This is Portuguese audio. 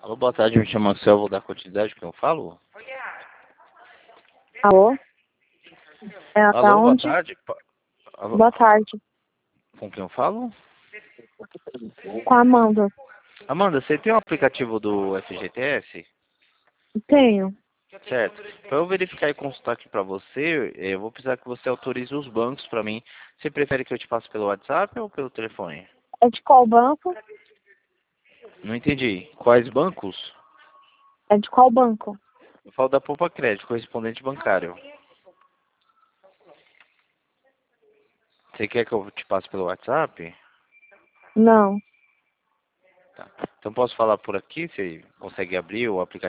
Alô, boa tarde, me chamo Axel, vou dar continuidade que eu falo. Alô? É, tá Alô, boa onde? tarde. Alô, Boa tarde. com quem eu falo? Com a Amanda. Amanda, você tem o aplicativo do FGTS? Tenho. Certo. Para eu verificar e consultar aqui para você, eu vou precisar que você autorize os bancos para mim. Você prefere que eu te passe pelo WhatsApp ou pelo telefone? É de qual banco? Não entendi. Quais bancos? É de qual banco? Eu falo da Poupa Crédito, correspondente bancário. Você quer que eu te passe pelo WhatsApp? Não. Tá. Então posso falar por aqui? Você consegue abrir o aplicativo?